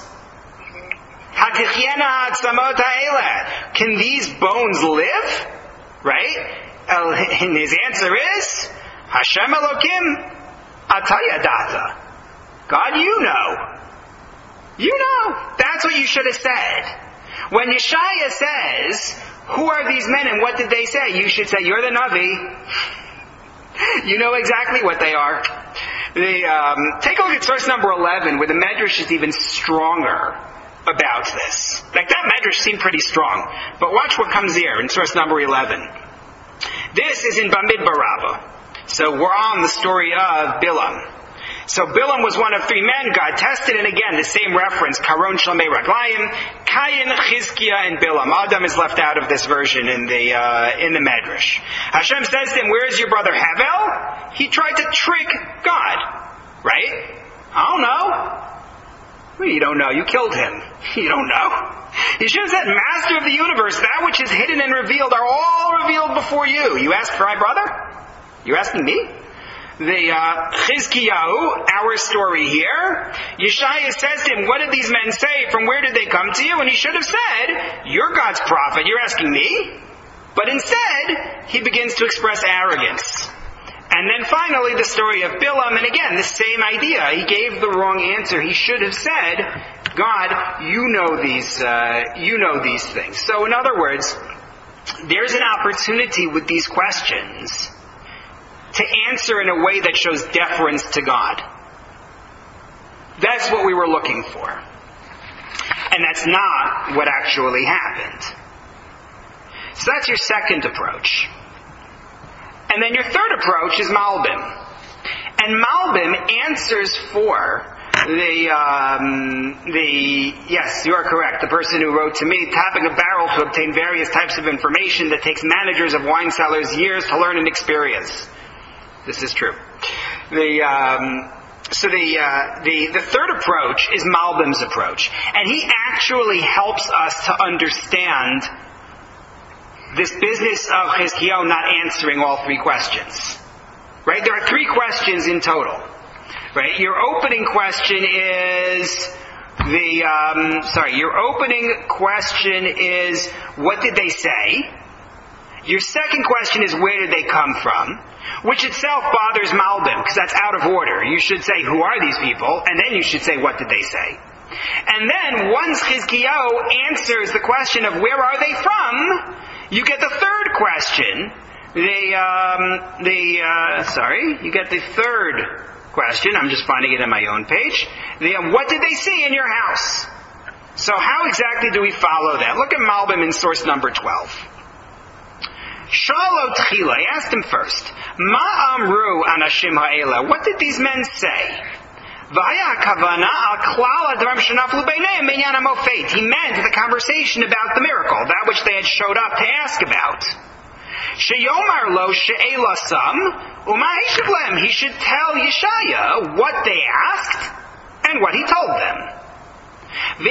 Can these bones live? Right? And his answer is, Hashem Elokim Atayadata. God, you know. You know. That's what you should have said. When Yeshaya says, who are these men and what did they say? You should say, you're the Navi. You know exactly what they are. Take a look at source number 11, where the Medrash is even stronger about this. Like, that Medrash seemed pretty strong. But watch what comes here in source number 11. This is in Bamidbar Rabbah. So we're on the story of Bilam. So Bilam was one of three men God tested, and again, the same reference, Karon Shlamei Raglayim, Cain, Chizkiah, and Bilam. Adam is left out of this version in the Medrash. Hashem says to him, where is your brother Hevel? He tried to trick God. Right? I don't know. Well, you don't know. You killed him. You don't know. Hashem said, Master of the universe, that which is hidden and revealed are all revealed before you. You ask for my brother? You're asking me? The Chizkiyahu, our story here, Yeshaya says to him, what did these men say? From where did they come to you? And he should have said, you're God's prophet. You're asking me? But instead, he begins to express arrogance. And then finally, the story of Bilam, and again, the same idea. He gave the wrong answer. He should have said, God, you know these things. So in other words, there's an opportunity with these questions to answer in a way that shows deference to God. That's what we were looking for. And that's not what actually happened. So that's your second approach. And then your third approach is Malbim. And Malbim answers for yes, you are correct. The person who wrote to me, tapping a barrel to obtain various types of information that takes managers of wine cellars years to learn and experience. This is true. The third approach is Malbim's approach. And he actually helps us to understand this business of Chizkiyahu not answering all three questions. Right? There are three questions in total. Right? Your opening question is what did they say? Your second question is where did they come from? Which itself bothers Malbim, because that's out of order. You should say, who are these people? And then you should say, what did they say? And then, once Chizkiyahu answers the question of where are they from, you get the third question. You get the third question. I'm just finding it on my own page. What did they see in your house? So how exactly do we follow that? Look at Malbim in source number 12. Shalo Tchila, I asked him first, Ma amru anashim ha'ela, what did these men say? He meant the conversation about the miracle, that which they had showed up to ask about. He should tell Yeshaya what they asked and what he told them. And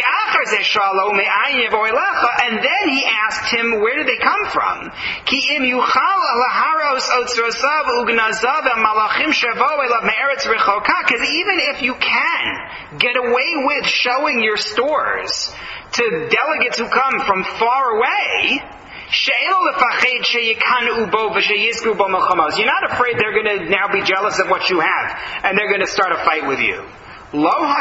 then he asked him, where did they come from? Because even if you can get away with showing your stores to delegates who come from far away, you're not afraid they're going to now be jealous of what you have and they're going to start a fight with you. You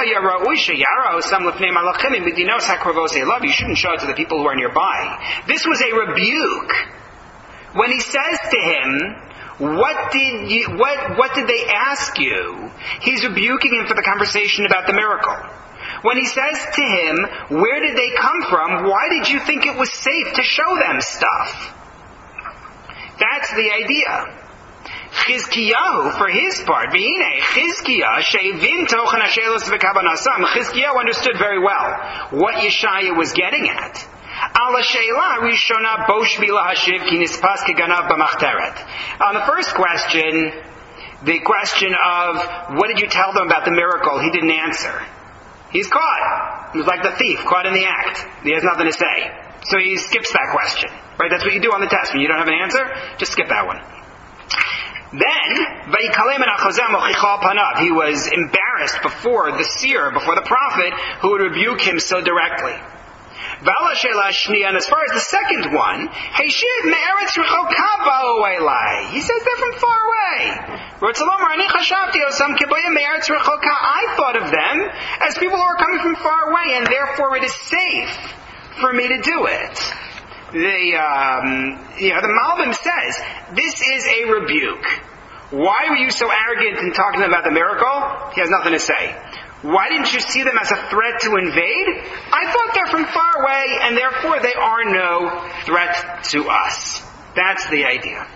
shouldn't show it to the people who are nearby. This was a rebuke. When he says to him, what did they ask you? He's rebuking him for the conversation about the miracle. When he says to him, where did they come from? Why did you think it was safe to show them stuff? That's the idea. Chizkiyahu, for his part, Chizkiyahu understood very well what Yeshaya was getting at. On the first question, the question of what did you tell them about the miracle, he didn't answer. He's caught. He was like the thief, caught in the act. He has nothing to say. So he skips that question. Right? That's what you do on the test. When you don't have an answer, just skip that one. Then, he was embarrassed before the seer, before the prophet, who would rebuke him so directly. And as far as the second one, he says they're from far away. I thought of them as people who are coming from far away, and therefore it is safe for me to do it. The Malbim says, this is a rebuke. Why were you so arrogant in talking about the miracle? He has nothing to say. Why didn't you see them as a threat to invade? I thought they're from far away, and therefore they are no threat to us. That's the idea.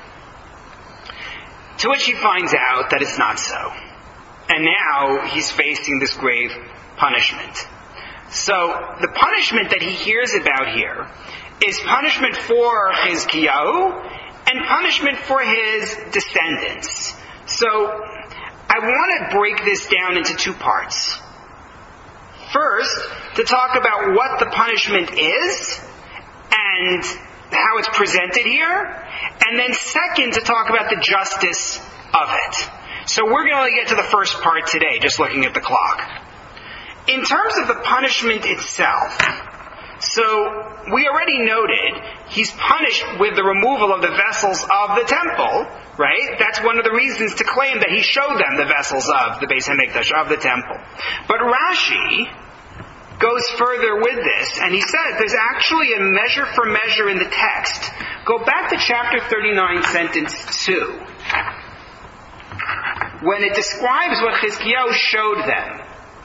To which he finds out that it's not so. And now he's facing this grave punishment. So, the punishment that he hears about here is punishment for Chizkiyahu and punishment for his descendants. So, I want to break this down into two parts. First, to talk about what the punishment is and how it's presented here. And then second, to talk about the justice of it. So we're going to get to the first part today, just looking at the clock. In terms of the punishment itself, so we already noted he's punished with the removal of the vessels of the temple, right? That's one of the reasons to claim that he showed them the vessels of the Beis HaMikdash, of the temple. But Rashi goes further with this, and he says there's actually a measure for measure in the text. Go back to chapter 39, sentence 2. When it describes what Chizkiyahu showed them,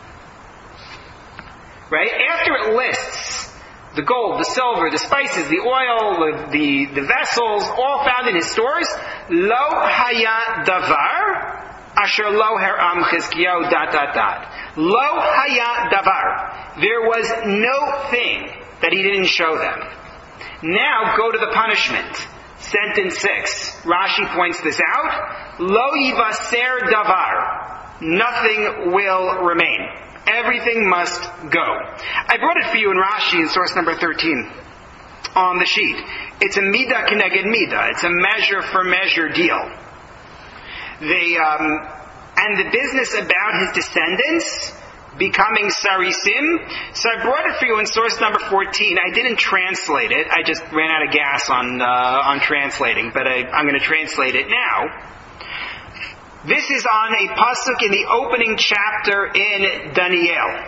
right? After it lists the gold, the silver, the spices, the oil, the vessels, all found in his stores, lo haya davar asher lo haram Chizkiyahu ... Lo haya davar. There was no thing that he didn't show them. Now go to the punishment. Sentence 6. Rashi points this out. Lo yivaser davar. Nothing will remain. Everything must go. I brought it for you in Rashi in source number 13 on the sheet. It's a midah keneged midah. It's a measure for measure deal. And the business about his descendants becoming Sarisim. So I brought it for you in source number 14. I didn't translate it. I just ran out of gas on translating, but I'm going to translate it now. This is on a pasuk in the opening chapter in Daniel.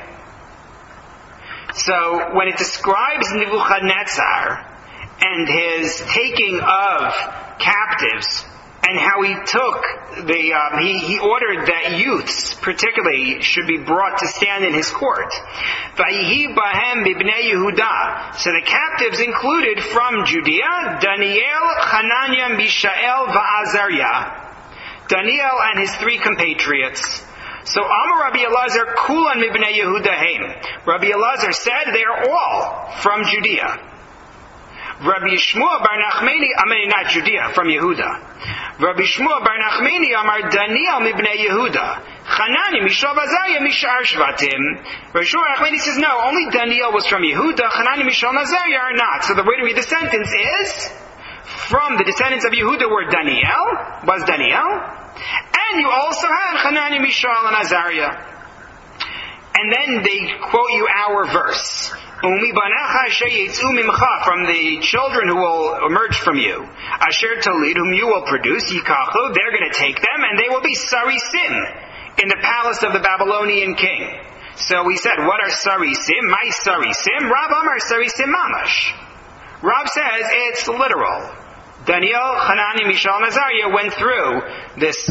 So when it describes Nebuchadnezzar and his taking of captives, and how he took he ordered that youths, particularly, should be brought to stand in his court. Vayihi bahem bibnei Yehuda. So the captives included from Judea, Daniel, Hananiah, Mishael, Va'azariah. Daniel and his 3 compatriots. So Amar Rabbi Elazar Kulan Mibnei Yehuda Heim. Rabbi Elazar said they are all from Judea. Rabbi Shmuel bar Nachmani, not Judea, from Yehuda. Rabbi Shmuel bar Nachmani Amar Daniel Mibnei Yehuda. Chanani Mishav Azariah Mishar Shvatim. Rabbi Shmuel bar Nachmani says no, only Daniel was from Yehuda. Chanani Mishav Azariah are not. So the way to read the sentence is, from the descendants of Yehuda were was Daniel, and you also had Hanani, Mishael, and Azariah. And then they quote you our verse. Umi banacha asher yitz'u mimcha, from the children who will emerge from you. Asher talid, whom you will produce, yikachu, they're going to take them, and they will be sarisim in the palace of the Babylonian king. So we said, what are sarisim? My sarisim? Rav Amar sarisim mamash. Rav says it's literal. Daniel, Hanani, Mishael, and Azariah went through this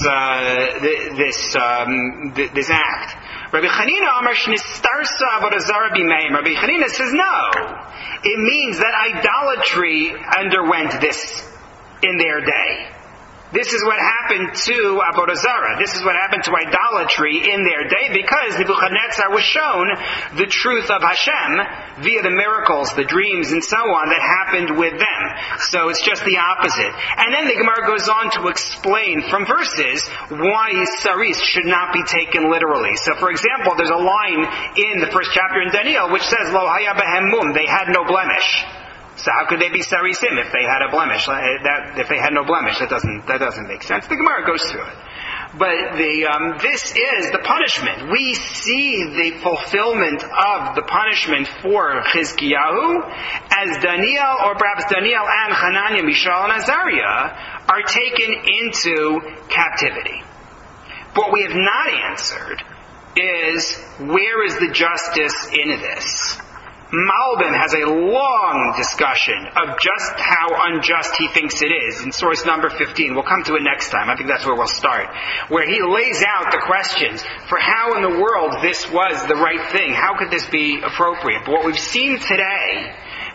act. Rabbi Chanina Amar Shnistarsa Avodah Zarah B'Meim. Rabbi Chanina says no. It means that idolatry underwent this in their day. This is what happened to Avodah Zarah. This is what happened to idolatry in their day, because Nebuchadnezzar was shown the truth of Hashem via the miracles, the dreams, and so on that happened with them. So it's just the opposite. And then the Gemara goes on to explain from verses why saris should not be taken literally. So for example, there's a line in the first chapter in Daniel which says, Lo haya behem mum, they had no blemish. So how could they be sarisim if they had a blemish? If they had no blemish, that doesn't make sense. The Gemara goes through it. But this is the punishment. We see the fulfillment of the punishment for Chizkiyahu as Daniel, or perhaps Daniel and Hananiah, Mishael, and Azariah are taken into captivity. What we have not answered is, where is the justice in this? Malbim has a long discussion of just how unjust he thinks it is in source number 15. We'll come to it next time. I think that's where we'll start. Where he lays out the questions for how in the world this was the right thing. How could this be appropriate? But what we've seen today,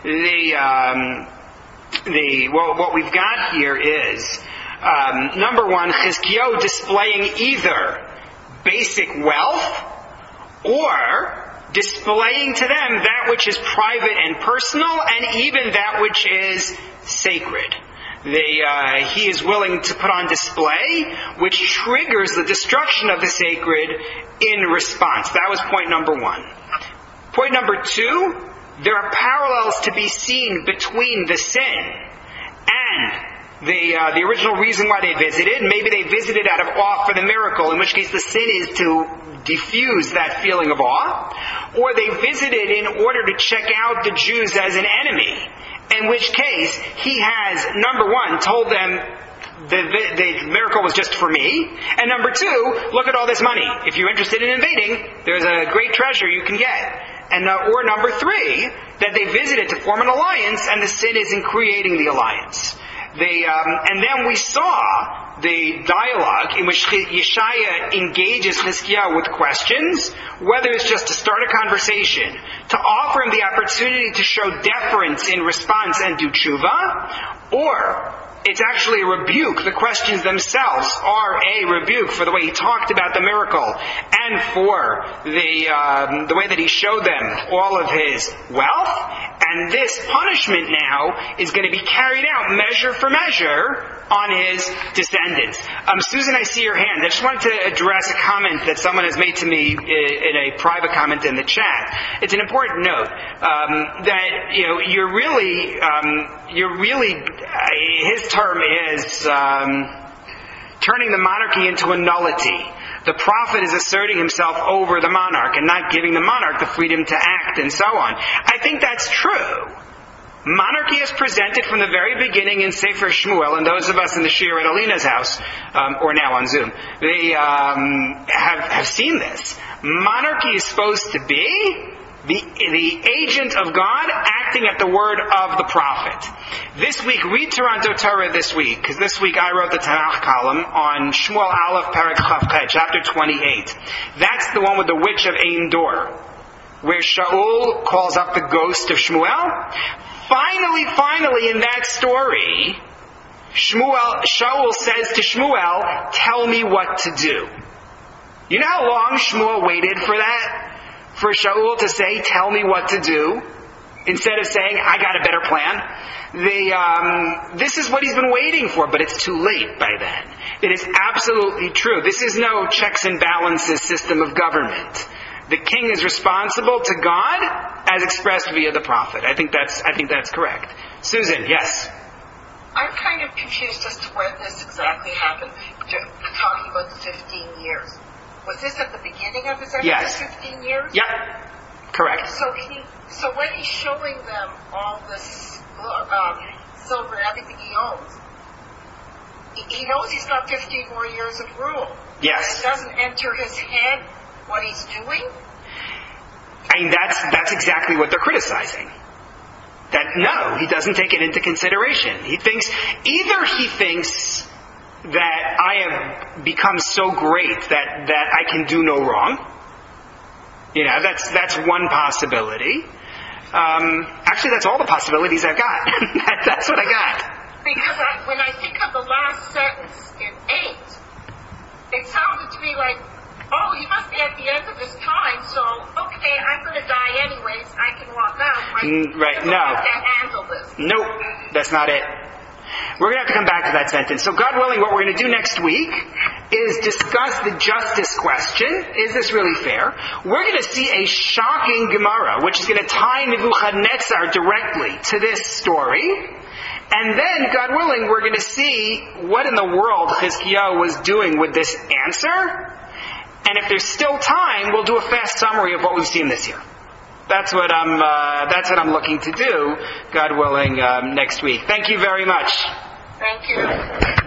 what we've got here is, number one, Chizkiyahu displaying either basic wealth or displaying to them that which is private and personal, and even that which is sacred. He is willing to put on display, which triggers the destruction of the sacred in response. That was point number one. Point number two, there are parallels to be seen between the sin and the original reason why they visited. Maybe they visited out of awe for the miracle, in which case the sin is to diffuse that feeling of awe, or they visited in order to check out the Jews as an enemy, in which case he has, number one, told them the miracle was just for me, and number two, look at all this money. If you're interested in invading, there's a great treasure you can get. And or number three, that they visited to form an alliance, and the sin is in creating the alliance. And then we saw the dialogue in which Yeshaya engages Chizkiyahu with questions, whether it's just to start a conversation, to offer him the opportunity to show deference in response and do tshuva, or it's actually a rebuke. The questions themselves are a rebuke for the way he talked about the miracle and for the way that he showed them all of his wealth. And this punishment now is going to be carried out measure for measure on his descendants. Susan, I see your hand. I just wanted to address a comment that someone has made to me in a private comment in the chat. It's an important note that you're really his term is turning the monarchy into a nullity. The prophet is asserting himself over the monarch and not giving the monarch the freedom to act and so on. I think that's true. Monarchy is presented from the very beginning in Sefer Shmuel, and those of us in the Shir at Alina's house, or now on Zoom, they have seen this. Monarchy is supposed to be the agent of God acting at the word of the prophet. This week, read Toronto Torah this week, because this week I wrote the Tanakh column on Shmuel Aleph Perek Chavchet, chapter 28. That's the one with the witch of Ein Dor, where Shaul calls up the ghost of Shmuel. Finally, in that story, Shaul says to Shmuel, tell me what to do. You know how long Shmuel waited for that? For Shaul to say, tell me what to do, instead of saying, I got a better plan. This is what he's been waiting for, but it's too late by then. It is absolutely true. This is no checks and balances system of government. The king is responsible to God as expressed via the prophet. I think that's correct. Susan, yes? I'm kind of confused as to when this exactly happened. Talking about the 15 years. Was this at the beginning of his 15 years? Yep. Correct. So when he's showing them all this silver, everything he owns, he knows he's got 15 more years of rule. Yes. It doesn't enter his head what he's doing? I mean, that's exactly what they're criticizing. That no, he doesn't take it into consideration. He thinks that I have become so great that I can do no wrong. That's one possibility. Actually, that's all the possibilities I've got. That's what I got. Because when I think of the last sentence in 8, it sounded to me like, oh, he must be at the end of his time, so, okay, I'm going to die anyways, I can walk out. Right, no. I can't handle this. Nope, that's not it. We're going to have to come back to that sentence. So God willing, what we're going to do next week is discuss the justice question. Is this really fair? We're going to see a shocking Gemara, which is going to tie Nebuchadnezzar directly to this story. And then, God willing, we're going to see what in the world Chizkiyahu was doing with this answer. And if there's still time, we'll do a fast summary of what we've seen this year. That's what I'm looking to do, God willing, next week. Thank you very much. Thank you.